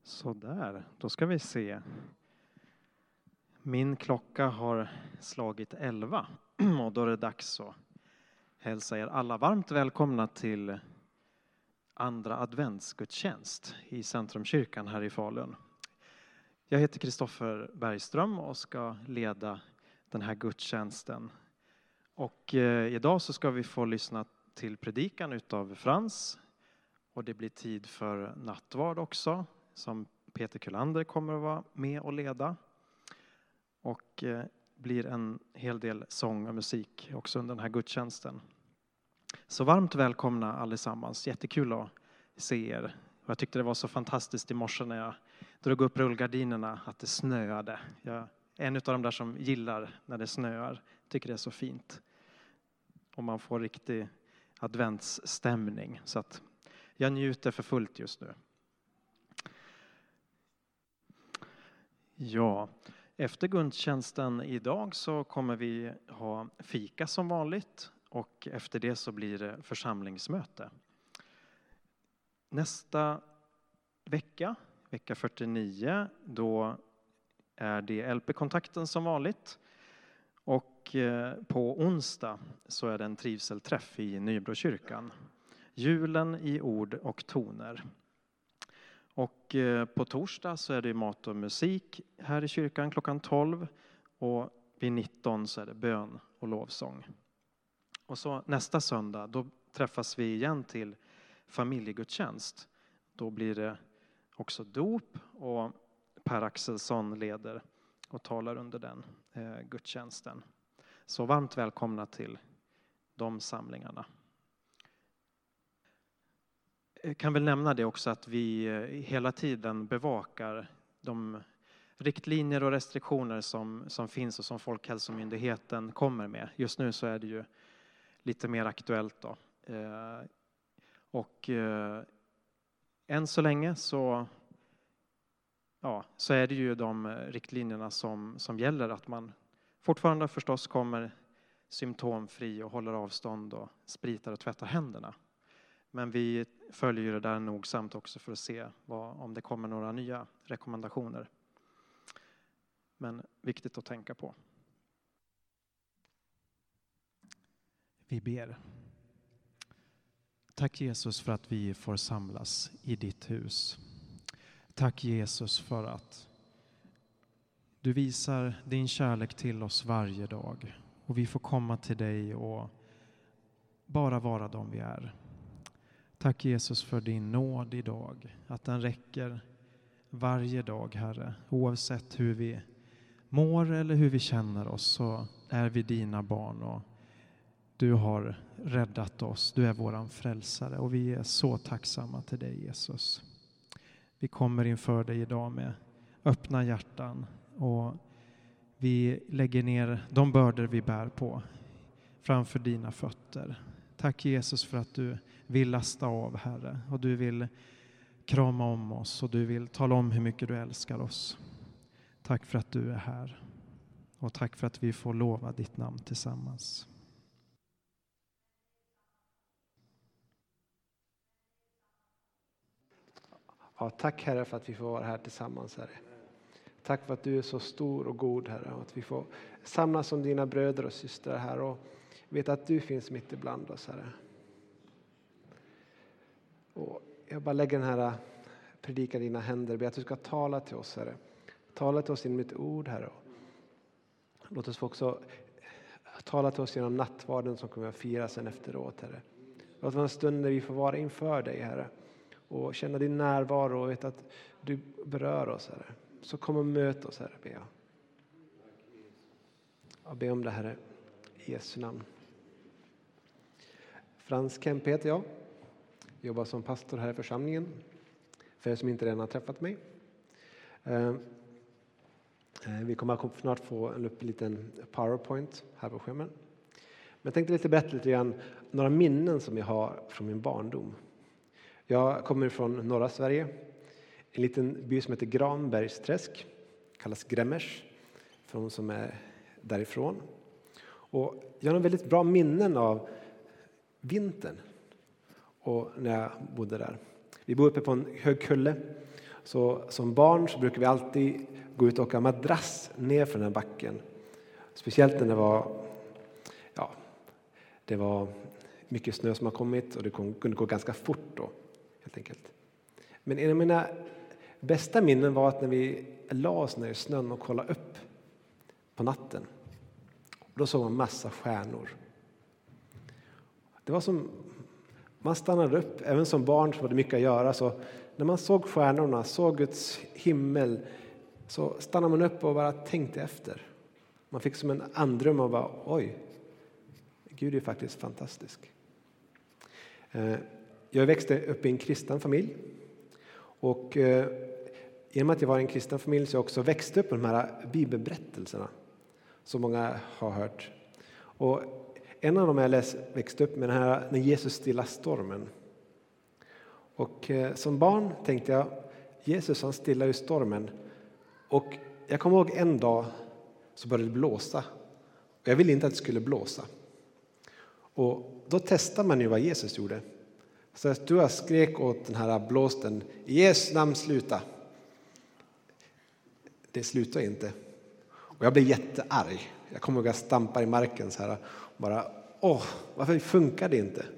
Så där, då ska vi se. Min klocka har slagit 11 och då är det dags att hälsa er alla varmt välkomna till andra adventsgudstjänst i Centrumkyrkan här i Falun. Jag heter Kristoffer Bergström och ska leda den här gudstjänsten. Och idag så ska vi få lyssna till predikan utav Frans. Och det blir tid för nattvard också, som Peter Kullander kommer att vara med och leda. Och blir en hel del sång och musik också under den här gudstjänsten. Så varmt välkomna allesammans. Jättekul att se er. Och jag tyckte det var så fantastiskt i morse när jag drog upp rullgardinerna att det snöade. Jag är en av de där som gillar när det snöar. Tycker det är så fint. Och man får riktig adventsstämning. Så att jag njuter för fullt just nu. Ja, efter gudstjänsten idag så kommer vi ha fika som vanligt. Och efter det så blir det församlingsmöte. Nästa vecka 49, då är det LP-kontakten som vanligt. Och på onsdag så är det en trivselträff i Nybrokyrkan. Julen i ord och toner. Och på torsdag så är det mat och musik här i kyrkan klockan 12. Och vid 19 så är det bön och lovsång. Och så nästa söndag då träffas vi igen till familjegudstjänst. Då blir det också dop och Per Axelsson leder och talar under den gudstjänsten. Så varmt välkomna till de samlingarna. Jag kan väl nämna det också att vi hela tiden bevakar de riktlinjer och restriktioner som finns och som Folkhälsomyndigheten kommer med. Just nu så är det ju lite mer aktuellt då. Och än så länge så är det ju de riktlinjerna som gäller, att man fortfarande förstås kommer symptomfri och håller avstånd och spritar och tvättar händerna. Men vi följer det där nogsamt också för att se om det kommer några nya rekommendationer. Men viktigt att tänka på. Vi ber. Tack Jesus för att vi får samlas i ditt hus. Tack Jesus för att du visar din kärlek till oss varje dag. Och vi får komma till dig och bara vara de vi är. Tack Jesus för din nåd idag. Att den räcker varje dag, Herre. Oavsett hur vi mår eller hur vi känner oss så är vi dina barn. Och du har räddat oss. Du är våran frälsare. Och vi är så tacksamma till dig Jesus. Vi kommer inför dig idag med öppna hjärtan. Och vi lägger ner de bördor vi bär på framför dina fötter. Tack Jesus för att du vill lasta av, Herre. Och du vill krama om oss. Och du vill tala om hur mycket du älskar oss. Tack för att du är här. Och tack för att vi får lova ditt namn tillsammans. Ja, tack Herre för att vi får vara här tillsammans, Herre. Tack för att du är så stor och god, Herre. Och att vi får samlas som dina bröder och systrar här. Och vet att du finns mitt ibland oss, Herre. Och jag bara lägger den här predikan i dina händer. Ber att du ska tala till oss, Herre. Tala till oss genom ditt ord, Herre. Låt oss få också tala till oss genom nattvarden som kommer att fira sen efteråt, Herre. Låt det vara en stund när vi får vara inför dig, Herre. Och känna din närvaro och veta att du berör oss, Herre. Så kom och möt oss, Herre, ber jag. Jag ber om det, Herre, i Jesu namn. Frans Kempe heter jag. Jobbar som pastor här i församlingen. För er som inte redan har träffat mig. Vi kommer snart få upp en liten PowerPoint här på skärmen. Men jag tänkte berätta lite grann några minnen som jag har från min barndom. Jag kommer från norra Sverige. En liten by som heter Granbergsträsk. Kallas Grämmers. För de som är därifrån. Och jag har väldigt bra minnen av vintern. Och när jag bodde där. Vi bor uppe på en hög kulle. Så som barn så brukar vi alltid gå ut och åka madrass ner från den backen. Speciellt när det var mycket snö som har kommit och det kunde gå ganska fort då, helt enkelt. Men en av mina bästa minnen var att när vi la oss ner i snön och kollade upp på natten. Då såg man massa stjärnor. Det var som, man stannade upp, även som barn så var det mycket att göra. Så när man såg stjärnorna, såg Guds himmel, så stannade man upp och bara tänkte efter. Man fick som en andrum och bara, oj, Gud är faktiskt fantastisk. Jag växte upp i en kristen familj. Och genom att jag var i en kristen familj så jag också växte upp med de här bibelberättelserna. Som många har hört. Och en av dem jag växte upp med den här när Jesus stillar stormen. Och som barn tänkte jag, Jesus han stillar ju stormen. Och jag kommer ihåg en dag så började det blåsa. Och jag ville inte att det skulle blåsa. Och då testar man ju vad Jesus gjorde. Så att jag skrek åt den här blåsten, i Jesu namn sluta. Det slutar inte. Och jag blev jättearg. Jag kommer ihåg att jag stampar i marken så här. Och bara, varför funkar det inte?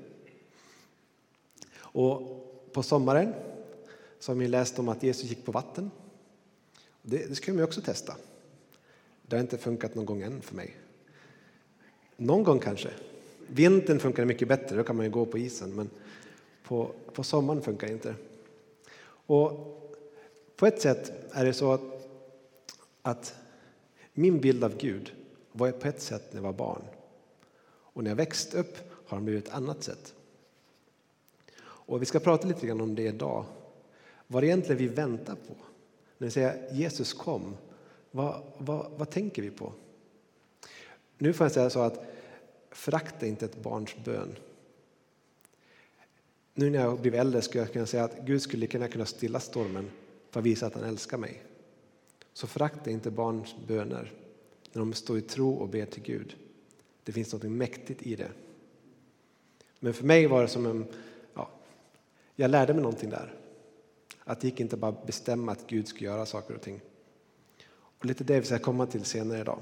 Och på sommaren så har vi läst om att Jesus gick på vatten. Det ska man också testa. Det har inte funkat någon gång än för mig. Någon gång kanske. Vintern funkar mycket bättre, då kan man ju gå på isen. Men på sommaren funkar det inte. Och på ett sätt är det så att min bild av Gud var på ett sätt när jag var barn. Och när jag växte upp har den blivit ett annat sätt. Och vi ska prata lite grann om det idag. Vad egentligen vi väntar på. När vi säger Jesus kom, vad tänker vi på? Nu får jag säga så att förakta inte ett barns bön. Nu när jag blir äldre skulle jag kunna säga att Gud skulle kunna stilla stormen för att visa att han älskar mig. Så förakta inte barns böner när de står i tro och ber till Gud. Det finns något mäktigt i det. Men för mig var det som jag lärde mig någonting där. Att det gick inte bara bestämma att Gud skulle göra saker och ting. Och lite det vi ska komma till senare idag.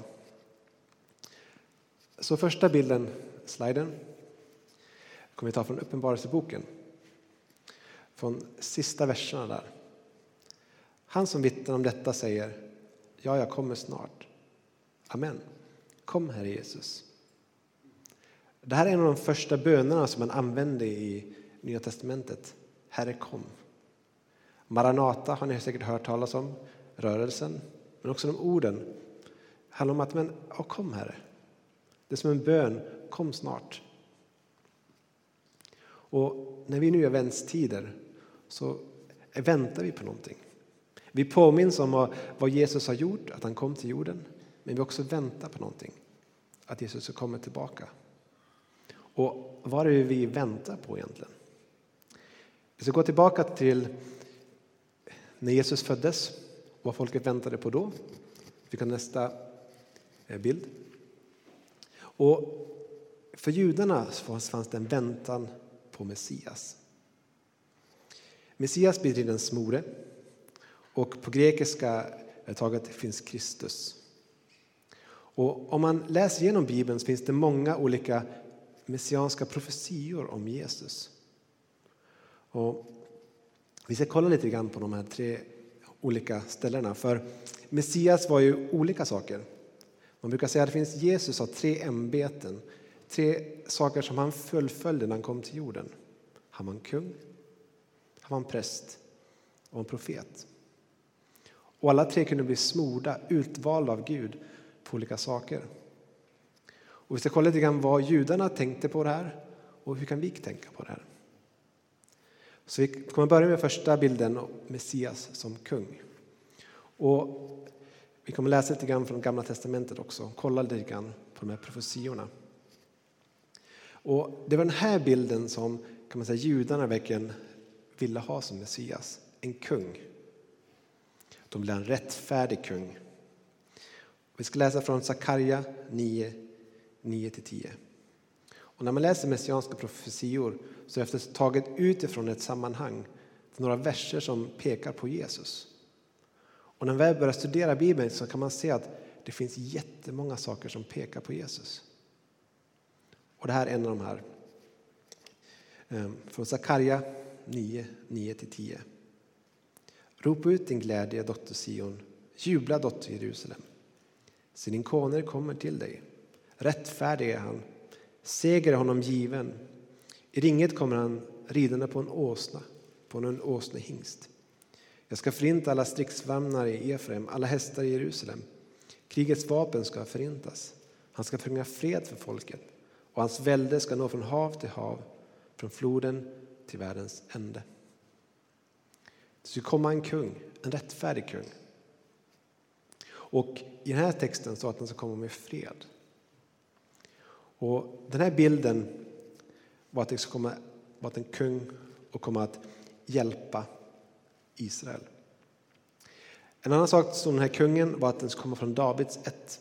Så första bilden, sliden, kommer vi ta från Uppenbarelseboken. Från sista verserna där. Han som vittnar om detta säger, ja, jag kommer snart. Amen. Kom, Herre Jesus. Det här är en av de första bönerna som man använde i Nya testamentet. Herre, kom. Maranata har ni säkert hört talas om. Rörelsen. Men också de orden. Handlar om att, kom Herre. Det är som en bön. Kom snart. Och när vi nu är vänstider så väntar vi på någonting. Vi påminns om vad Jesus har gjort. Att han kom till jorden. Men vi också väntar på någonting. Att Jesus ska komma tillbaka. Och vad är det vi väntar på egentligen? Vi ska gå tillbaka till när Jesus föddes. Och vad folket väntade på då. Vi kan nästa bild. Och för judarna fanns det en väntan på Messias. Messias betyder den smorde. Och på grekiska taget finns Kristus. Och om man läser igenom Bibeln så finns det många olika messianska profetior om Jesus. Och vi ska kolla lite grann på de här 3 olika ställena. För Messias var ju olika saker. Man brukar säga att det finns Jesus har 3 ämbeten. 3 saker som han fullföljde när han kom till jorden. Han var en kung, han var en präst och en profet. Och alla 3 kunde bli smorda, utvalda av Gud på olika saker. Och vi ska kolla lite grann vad judarna tänkte på det här och hur kan vi tänka på det här. Så vi kommer börja med första bilden, Messias som kung. Och vi kommer läsa lite grann från Gamla testamentet också. Kolla lite grann på de här profetiorna. Och det var den här bilden som kan man säga judarna verkligen ville ha som Messias. En kung. De blev en rättfärdig kung. Vi ska läsa från Sakarja 9-10. Och när man läser messianska profetior så är det taget utifrån ett sammanhang. några verser som pekar på Jesus. Och när vi väl börjar studera Bibeln så kan man se att det finns jättemånga saker som pekar på Jesus. Och det här är en av de här. Från Sakarja 9, 9-10. Ropa ut din glädje, dotter Sion. Jubla, dotter Jerusalem. Se, din konung kommer till dig. Rättfärdig är han. Seger är honom given. I ringet kommer han ridande på en åsna, på en åsnehingst. Jag ska förinta alla stridsvagnar i Efraim, alla hästar i Jerusalem. Krigets vapen ska förintas. Han ska bringa fred för folket, och hans välde ska nå från hav till hav, från floden till världens ände. Det ska komma en kung, en rättfärdig kung. Och i den här texten står att han ska komma med fred. Och den här bilden var att det ska komma att en kung och komma att hjälpa Israel. En annan sak som den här kungen var att den ska komma från Davids ett.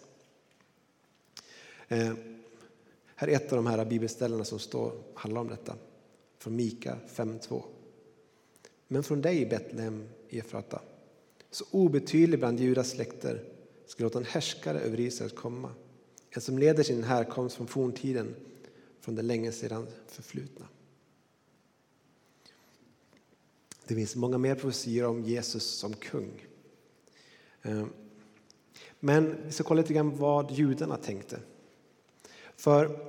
Här är ett av de här bibelställena som handlar om detta. Från Mika 5:2. Men från dig, Betlehem Efrata, så obetydlig bland Judas släkter, ska låta en härskare över Israel komma. En som leder sin härkomst från forntiden, från det länge sedan förflutna. Det finns många mer profetier om Jesus som kung. Men vi ska kolla lite grann vad judarna tänkte. För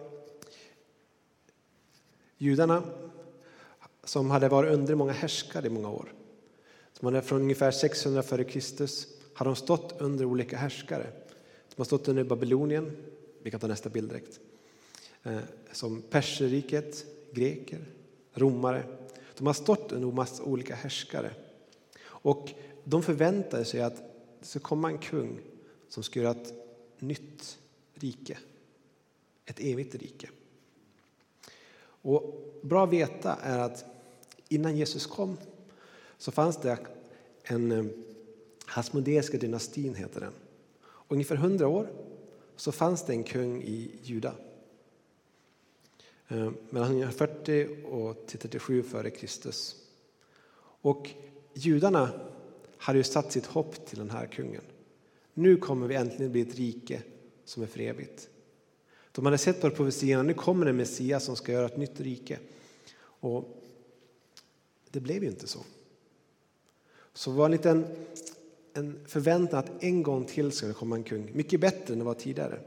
judarna som hade varit under många härskare i många år, som hade från ungefär 600 före Kristus, hade de stått under olika härskare. De har stått under Babylonien, vi kan ta nästa bild direkt, som Perserriket, greker, romare. De har stått under en massa olika härskare. Och de förväntade sig att det ska komma en kung som ska göra ett nytt rike. Ett evigt rike. Och bra att veta är att innan Jesus kom så fanns det en Hasmodeiska dynastin heter den. Och ungefär 100 år så fanns det en kung i Juda. Mellan 40 och 37 före Kristus. Och judarna hade ju satt sitt hopp till den här kungen. Nu kommer vi äntligen bli ett rike som är för evigt. De hade sett på profetierna, nu kommer en Messias som ska göra ett nytt rike. Och det blev ju inte så. Så det var en förväntan att en gång till ska det komma en kung. Mycket bättre än det var tidigare.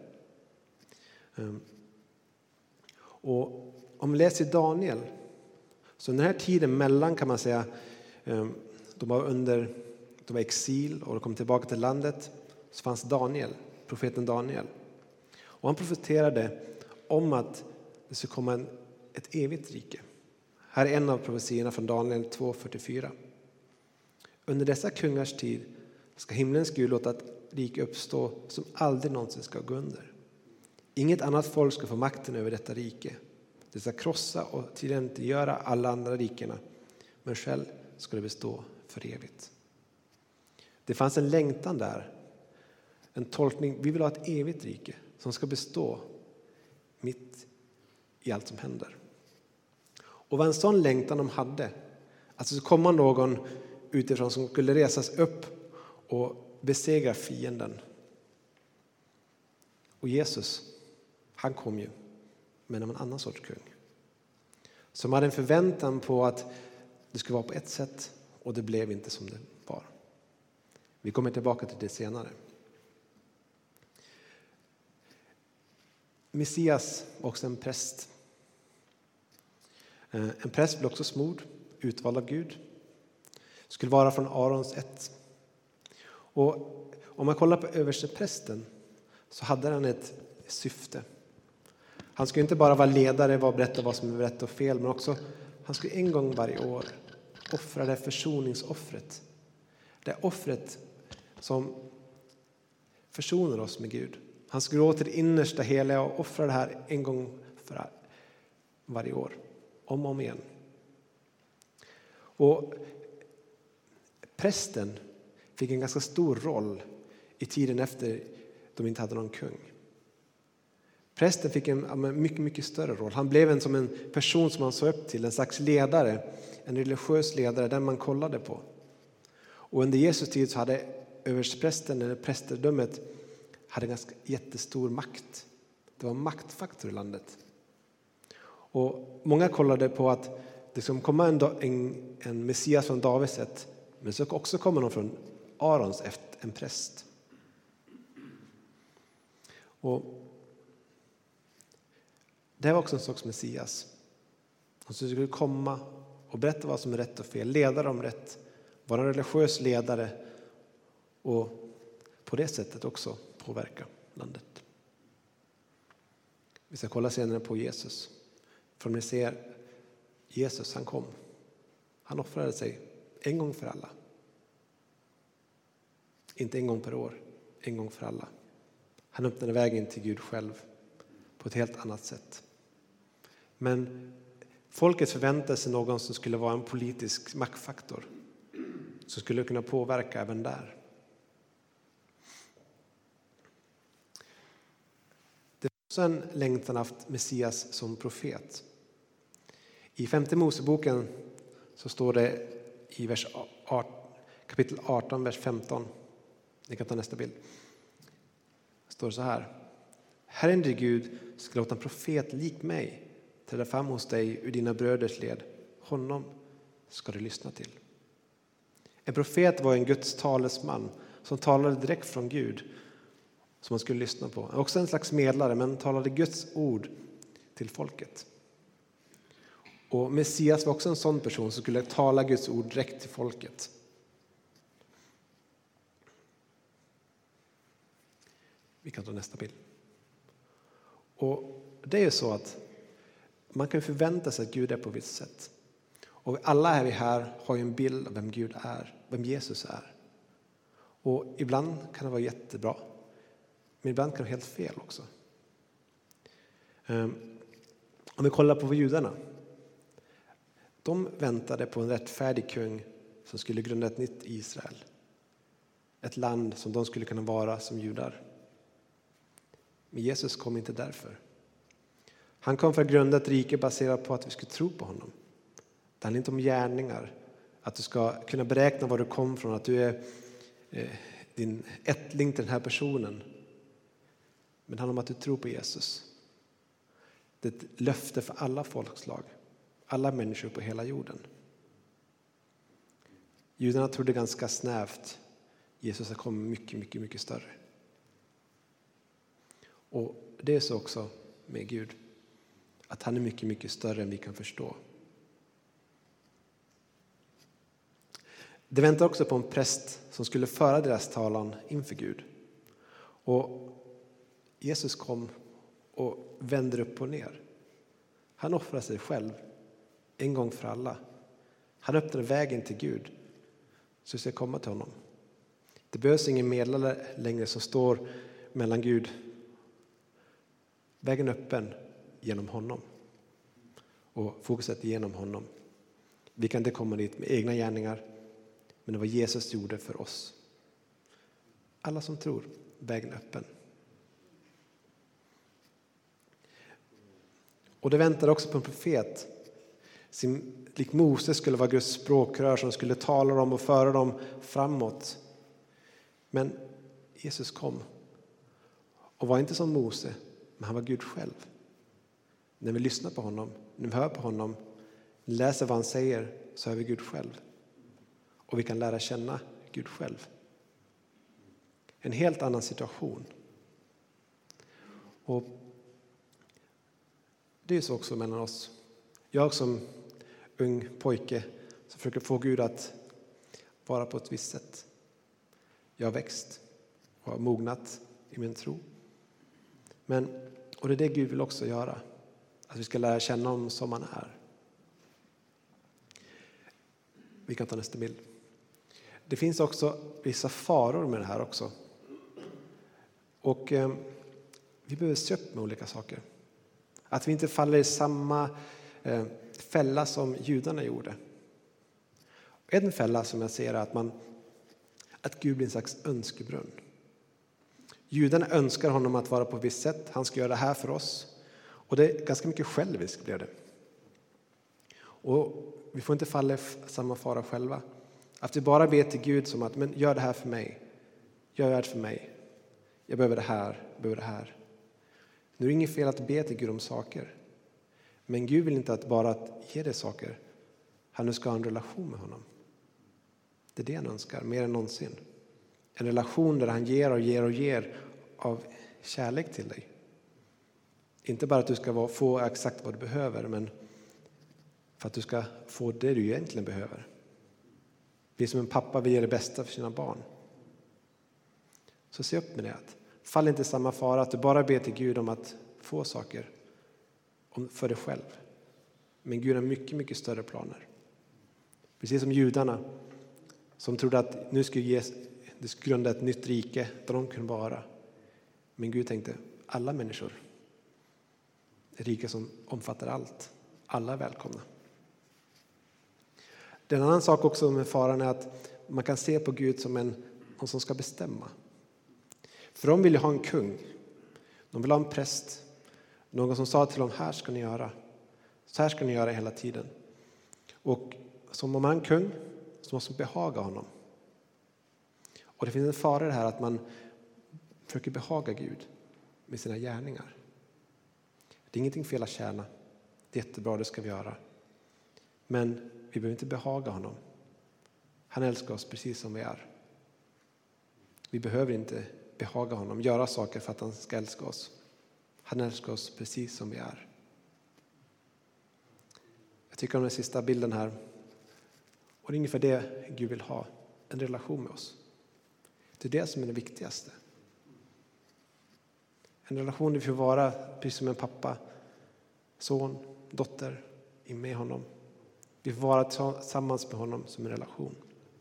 Och om vi läser Daniel, så den här tiden mellan kan man säga, de var exil och de kom tillbaka till landet, så fanns Daniel, profeten Daniel. Och han profeterade om att det skulle komma ett evigt rike. Här är en av profetierna från Daniel 2:44. Under dessa kungars tid ska himlens Gud låta ett rike uppstå som aldrig någonsin ska gå under. Inget annat folk ska få makten över detta rike. Det ska krossa och tillintetgöra alla andra rikena, men själv ska det bestå för evigt. Det fanns en längtan där, en tolkning. Vi vill ha ett evigt rike som ska bestå mitt i allt som händer. Och vad en sån längtan de hade, att det skulle komma någon utifrån som skulle resas upp och besegra fienden. Och Jesus, han kom ju, men en annan sorts kung. Som hade en förväntan på att det skulle vara på ett sätt, och det blev inte som det var. Vi kommer tillbaka till det senare. Messias var också en präst. En präst blev också smord, utvald av Gud. Skulle vara från Arons ett. Och om man kollar på översteprästen så hade han ett syfte. Han skulle inte bara vara ledare, berätta vad som är rätt och fel, men också han skulle en gång varje år offra det försoningsoffret. Det offret som försonar oss med Gud. Han skulle gå till det innersta heliga och offra det här en gång för varje år. Om och om igen. Och prästen fick en ganska stor roll i tiden efter de inte hade någon kung. Prästen fick en mycket, mycket större roll. Han blev som en person som man såg upp till, en slags ledare, en religiös ledare, den man kollade på. Och under Jesus tid så hade översteprästen eller prästerdömet hade ganska jättestor makt. Det var en maktfaktor i landet. Och många kollade på att det skulle komma en Messias från Davids ett, men så också kommer någon från Arons efter en präst. Och det var också en slags Messias. Och så skulle komma och berätta vad som är rätt och fel, leda dem rätt, vara en religiös ledare och på det sättet också påverka landet. Vi ska kolla senare på Jesus. För om ni ser, Jesus han kom. Han offrade sig en gång för alla. Inte en gång per år, en gång för alla. Han öppnade vägen till Gud själv på ett helt annat sätt. Men folket förväntade sig någon som skulle vara en politisk maktfaktor. Som skulle kunna påverka även där. Det är också en längtan haft Messias som profet. I 5:e Moseboken så står det i kapitel 18, vers 15. Ni kan ta nästa bild. Det står så här. Herren din Gud ska låta en profet lik mig träda fram hos dig ur dina bröders led. Honom ska du lyssna till. En profet var en Guds talesman som talade direkt från Gud som man skulle lyssna på. Också en slags medlare, men talade Guds ord till folket. Och Messias var också en sån person som skulle tala Guds ord direkt till folket. Vi kan ta nästa bild. Och det är ju så att man kan förvänta sig att Gud är på ett visst sätt. Och alla här har ju en bild av vem Gud är, vem Jesus är. Och ibland kan det vara jättebra, men ibland kan det vara helt fel också. Om vi kollar på judarna. De väntade på en rättfärdig kung som skulle grunda ett nytt Israel. Ett land som de skulle kunna vara som judar. Men Jesus kom inte därför. Han kom för att grunda ett rike baserat på att vi skulle tro på honom. Det handlar inte om gärningar. Att du ska kunna beräkna var du kom från. Att du är din ättling till den här personen. Men det handlar om att du tror på Jesus. Det är ett löfte för alla folkslag. Alla människor på hela jorden. Judarna trodde ganska snävt. Jesus har kommit mycket, mycket, mycket större. Och det är så också med Gud. Att han är mycket, mycket större än vi kan förstå. Det väntar också på en präst som skulle föra deras talan inför Gud. Och Jesus kom och vände upp och ner. Han offrade sig själv en gång för alla. Han öppnade vägen till Gud så vi ska komma till honom. Det behövs ingen medlare längre som står mellan Gud. Vägen öppen genom honom. Och fokuset genom honom. Vi kan inte komma dit med egna gärningar. Men det var Jesus gjorde för oss. Alla som tror, vägen öppen. Och det väntar också på en profet. Lik Moses skulle vara Guds språkrör som skulle tala dem och föra dem framåt. Men Jesus kom. Och var inte som Mose, men han var Gud själv. När vi lyssnar på honom, när vi hör på honom, läser vad han säger, så är vi Gud själv. Och vi kan lära känna Gud själv. En helt annan situation. Och det är så också mellan oss. Jag som ung pojke som försöker få Gud att vara på ett visst sätt. Jag har växt och har mognat i min tro. Och det är det Gud vill också göra. Att vi ska lära känna honom som han är. Vi kan ta nästa bild. Det finns också vissa faror med det här också. Och vi behöver se upp med olika saker. Att vi inte faller i samma fälla som judarna gjorde. En fälla som jag ser är att Gud blir en slags önskebrunn. Judarna önskar honom att vara på ett visst sätt. Han ska göra det här för oss. Och det är ganska mycket själviskt blev det. Och vi får inte falla i samma fara själva. Att vi bara ber till Gud som att, men gör det här för mig. Gör det för mig. Jag behöver det här, jag behöver det här. Nu är det inget fel att be till Gud om saker. Men Gud vill inte att bara ge dig saker. Han ska ha en relation med honom. Det är det han önskar, mer än någonsin. En relation där han ger och ger och ger av kärlek till dig. Inte bara att du ska få exakt vad du behöver, men för att du ska få det du egentligen behöver. Vi som en pappa vill ge det bästa för sina barn. Så se upp med det. Fall inte i samma fara att du bara ber till Gud om att få saker för dig själv. Men Gud har mycket, mycket större planer. Precis som judarna som trodde att nu skulle det skulle grunda ett nytt rike där de kunde vara. Men Gud tänkte, alla människor. Ett rike som omfattar allt. Alla är välkomna. En annan sak också med faran är att man kan se på Gud som någon som ska bestämma. För de vill ju ha en kung. De vill ha en präst. Någon som sa till dem, här ska ni göra. Så här ska ni göra hela tiden. Och som om man är en kung så måste man behaga honom. Och det finns en fara i det här att man försöker behaga Gud med sina gärningar. Det är ingenting fel att tjäna. Det är jättebra, det ska vi göra. Men vi behöver inte behaga honom. Han älskar oss precis som vi är. Vi behöver inte behaga honom, göra saker för att han ska älska oss. Han älskar oss precis som vi är. Jag tycker om den sista bilden här. Och det är ungefär det Gud vill ha. En relation med oss. Det är det som är det viktigaste. En relation där vi får vara precis som en pappa, son, dotter med honom. Vi får vara tillsammans med honom som en relation.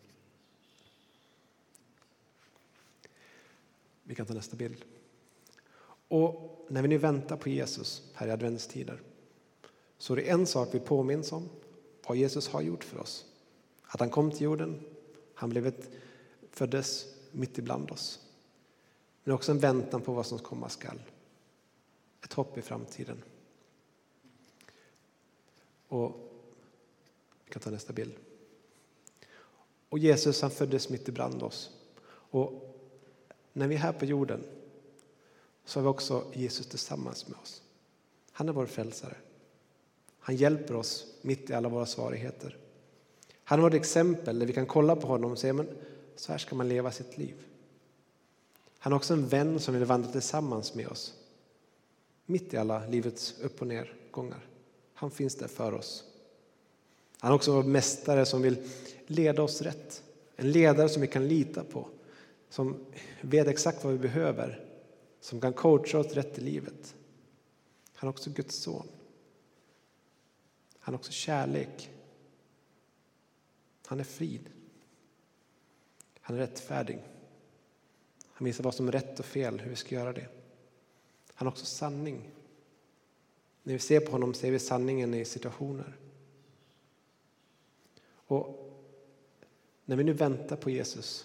Vi kan ta nästa bild. Och när vi nu väntar på Jesus här i adventstider så är det en sak vi påminns om vad Jesus har gjort för oss. Att han kom till jorden, han föddes mitt ibland oss. Men också en väntan på vad som komma skall. Ett hopp i framtiden. Och vi kan ta nästa bild. Och Jesus, han föddes mitt ibland oss. Och när vi är här på jorden så har vi också Jesus tillsammans med oss. Han är vår frälsare. Han hjälper oss mitt i alla våra svårigheter. Han var ett exempel där vi kan kolla på honom och säga, men så här ska man leva sitt liv. Han är också en vän som vill vandra tillsammans med oss. Mitt i alla livets upp- och nergångar. Han finns där för oss. Han är också vår mästare som vill leda oss rätt. En ledare som vi kan lita på. Som vet exakt vad vi behöver. Som kan coacha oss rätt i livet. Han är också Guds son. Han är också kärlek. Han är frid. Han är rättfärdig. Han visar vad som är rätt och fel, hur vi ska göra det. Han är också sanning. När vi ser på honom ser vi sanningen i situationer. Och när vi nu väntar på Jesus,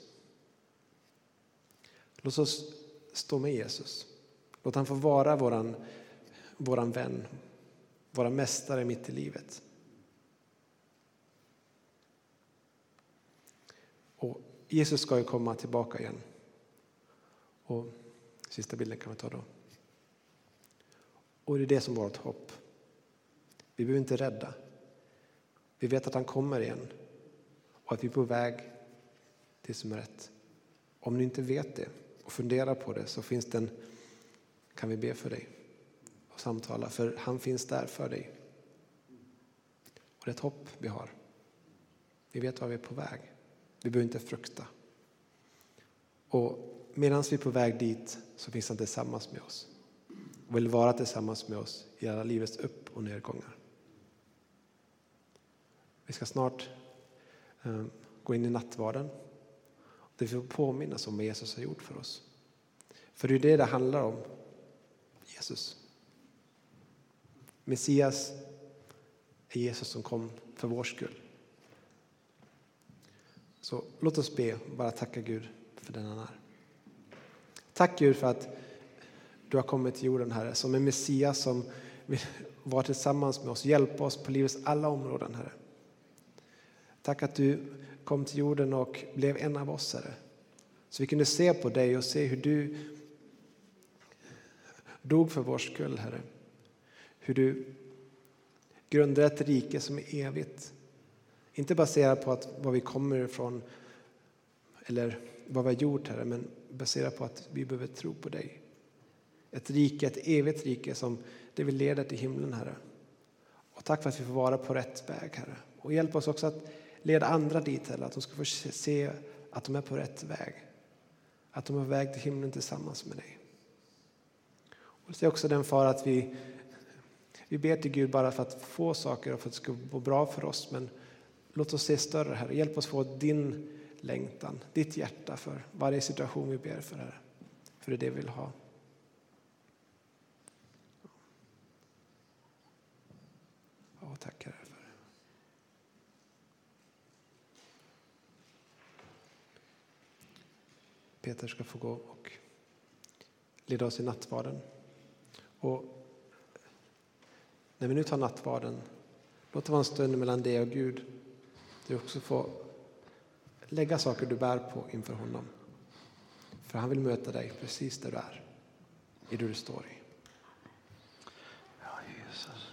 låt oss stå med Jesus. Låt han få vara våran vän, våra mästare mitt i livet. Och Jesus ska ju komma tillbaka igen. Och sista bilden kan vi ta då. Och det är det som är vårt hopp. Vi behöver inte rädda. Vi vet att han kommer igen. Och att vi är på väg till det som är rätt. Om du inte vet det och funderar på det så kan vi be för dig. Och samtala. För han finns där för dig. Och det är ett hopp vi har. Vi vet var vi är på väg. Vi behöver inte frukta. Och medan vi är på väg dit så finns han tillsammans med oss. Och vill vara tillsammans med oss i alla livets upp- och nedgångar. Vi ska snart gå in i nattvarden. Där vi får påminnas om vad Jesus har gjort för oss. För det är det handlar om. Jesus. Messias är Jesus som kom för vår skull. Så låt oss be och bara tacka Gud för den han är. Tack Gud för att du har kommit till jorden, Herre, som en Messias som vill vara tillsammans med oss, hjälpa oss på livets alla områden, Herre. Tack att du kom till jorden och blev en av oss, Herre. Så vi kunde se på dig och se hur du dog för vår skull, Herre. Hur du grundade ett rike som är evigt. Inte baserat på var vi kommer ifrån eller vad vi har gjort, Herre, men baserat på att vi behöver tro på dig. Ett rike, ett evigt rike som det vill leda till himlen, Herre. Och tack för att vi får vara på rätt väg, Herre. Och hjälp oss också att leda andra dit, Herre, att de ska få se att de är på rätt väg. Att de är på väg till himlen tillsammans med dig. Och det är också den fara att vi ber till Gud bara för att få saker och för att det ska gå bra för oss. Men låt oss se större, Herre. Hjälp oss få din längtan, ditt hjärta för varje situation vi ber för, Herre. För det är det vi vill ha. Ja, tack Herre för det. Peter ska få gå och leda oss i nattvarden. Och när vi nu tar nattvarden, låt det vara en stund mellan dig och Gud. Du också får lägga saker du bär på inför honom. För han vill möta dig precis där du är. I det du står i. Ja, Jesus.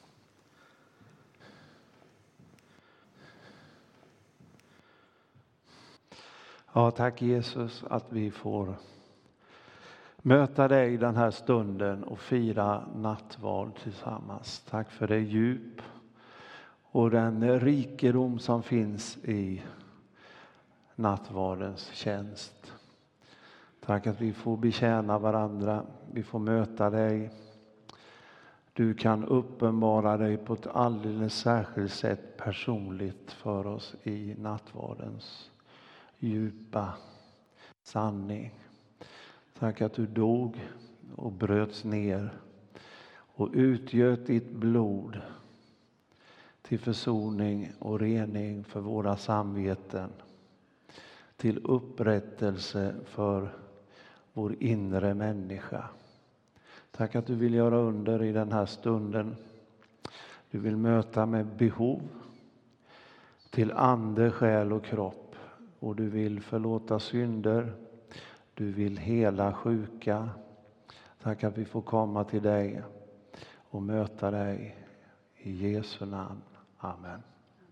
Ja, tack Jesus att vi får möta dig den här stunden och fira nattvard tillsammans. Tack för det djup och den rikedom som finns i nattvardens tjänst. Tack att vi får betjäna varandra, vi får möta dig. Du kan uppenbara dig på ett alldeles särskilt sätt personligt för oss i nattvardens djupa sanning. Tack att du dog och bröts ner och utgöt ditt blod till försoning och rening för våra samveten. Till upprättelse för vår inre människa. Tack att du vill göra under i den här stunden. Du vill möta med behov till ande, själ och kropp. Och du vill förlåta synder. Du vill hela sjuka. Tack att vi får komma till dig och möta dig i Jesu namn. Amen.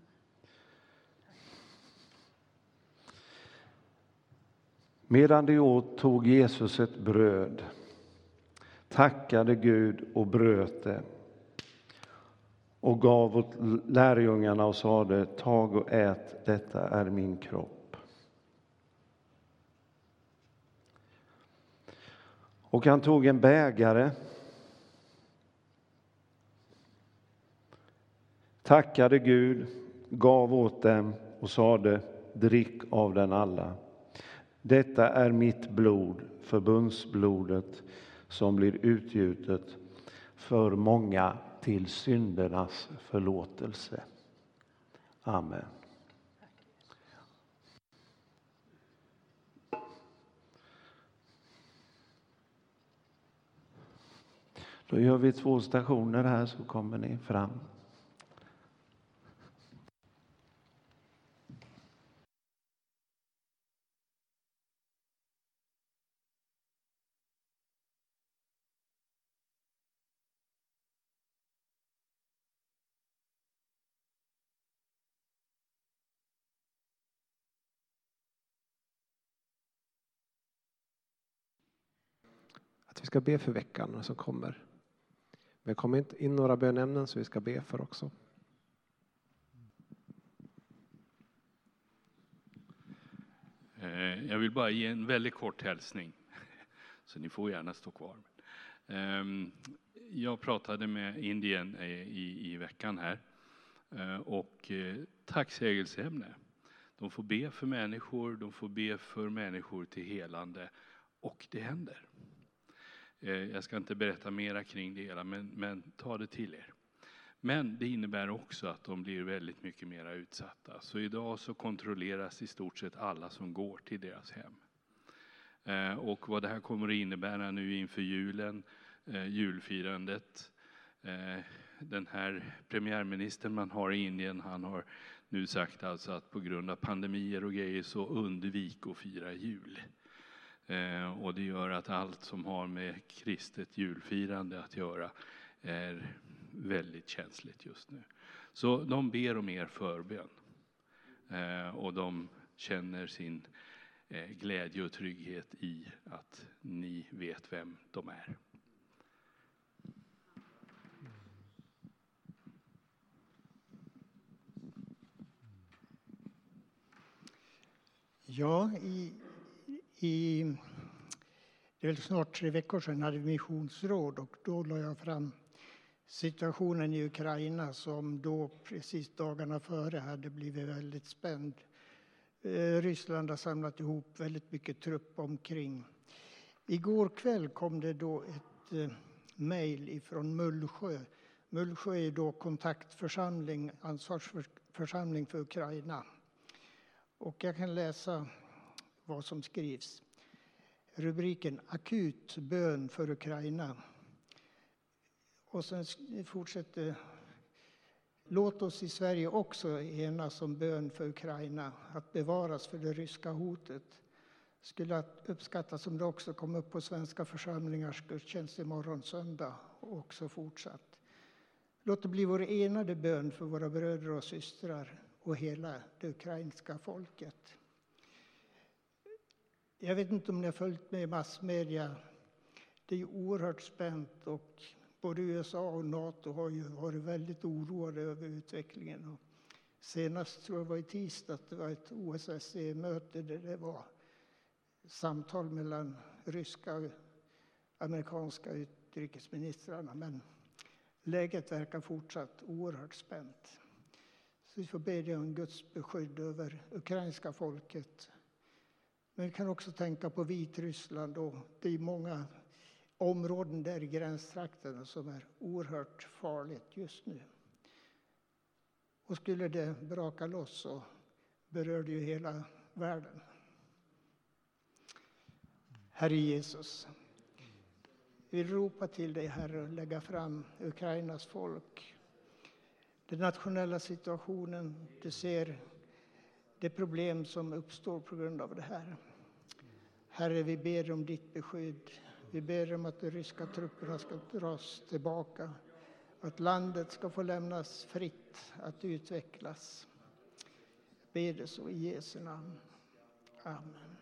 Medan de åt tog Jesus ett bröd, tackade Gud och bröt det och gav åt lärjungarna och sade: tag och ät, detta är min kropp. Och han tog en bägare, tackade Gud, gav åt dem och sade: drick av den alla. Detta är mitt blod, förbundsblodet, som blir utgjutet för många till syndernas förlåtelse. Amen. Då gör vi 2 stationer här så kommer ni fram. Att vi ska be för veckan som kommer. Men det kommer inte in några bönämnen så vi ska be för också. Jag vill bara ge en väldigt kort hälsning. Så ni får gärna stå kvar. Jag pratade med Indien i veckan här. Och tacksägelseämne. De får be för människor. De får be för människor till helande. Och det händer. Jag ska inte berätta mera kring det hela. Men ta det till er. Men det innebär också att de blir väldigt mycket mer utsatta. Så idag så kontrolleras i stort sett alla som går till deras hem. Och vad det här kommer att innebära nu inför julen, julfirandet. Den här premiärministern man har i Indien, han har nu sagt alltså att på grund av pandemier och grejer så undvik att fira jul. Och det gör att allt som har med kristet julfirande att göra är väldigt känsligt just nu. Så de ber om er förbön. Och de känner sin glädje och trygghet i att ni vet vem de är. Ja, det är väl snart 3 veckor sedan hade vi missionsråd och då la jag fram situationen i Ukraina som då precis dagarna före hade blivit väldigt spänd. Ryssland har samlat ihop väldigt mycket trupp omkring. Igår kväll kom det då ett mejl ifrån Mullsjö. Mullsjö är då kontaktförsamling, ansvarsförsamling för Ukraina. Och jag kan läsa vad som skrivs. Rubriken akut bön för Ukraina. Och sen fortsätter. Låt oss i Sverige också enas om bön för Ukraina, att bevaras för det ryska hotet. Skulle uppskattas om det också kom upp på svenska församlingars gudstjänst imorgon söndag och också fortsatt. Låt det bli vår enade bön för våra bröder och systrar och hela det ukrainska folket. Jag vet inte om ni har följt med i massmedia. Det är oerhört spänt och både USA och NATO har ju varit väldigt oroade över utvecklingen. Och senast tror jag var i tisdag att det var ett OSSE-möte där det var samtal mellan ryska och amerikanska utrikesministrarna. Men läget verkar fortsatt oerhört spänt. Så vi får be om Guds beskydd över ukrainska folket. Men vi kan också tänka på Vitryssland och det är många områden där i gränstrakterna som är oerhört farligt just nu. Och skulle det braka loss så berör det ju hela världen. Herre Jesus, vi ropar till dig, Herre, och lägga fram Ukrainas folk. Den nationella situationen, du ser det problem som uppstår på grund av det här. Herre, vi ber om ditt beskydd. Vi ber om att de ryska trupperna ska dras tillbaka. Att landet ska få lämnas fritt att utvecklas. Ber det så i Jesu namn. Amen.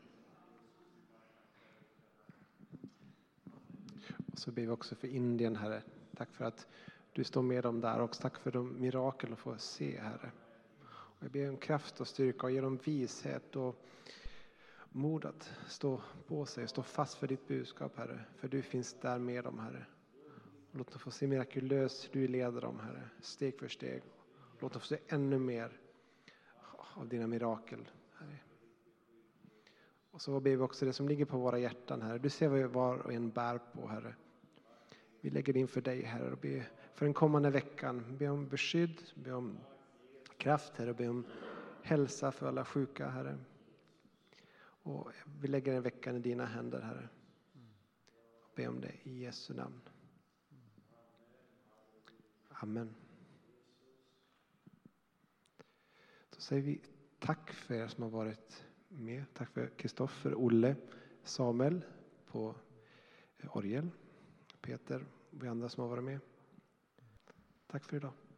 Och så ber vi också för Indien, Herre. Tack för att du står med dem där och tack för de mirakel att få se, Herre. Och jag ber om kraft och styrka och ge dem vishet och mod att stå på sig och stå fast för ditt budskap, Herre. För du finns där med dem, Herre. Och låt dem få se mirakulöst du leder dem, Herre, steg för steg. Låt dem få se ännu mer av dina mirakel, Herre. Och så ber vi också det som ligger på våra hjärtan, Herre. Du ser vad var och en bär på, Herre. Vi lägger det inför dig, Herre, och ber för den kommande veckan. Be om beskydd, be om kraft, Herre, och be om hälsa för alla sjuka, Herre. Och vi lägger den veckan i dina händer, Herre. Och be om det i Jesu namn. Amen. Då säger vi tack för er som har varit med. Tack för Kristoffer, Olle, Samuel på orgel, Peter och vi andra som har varit med. Tack för idag.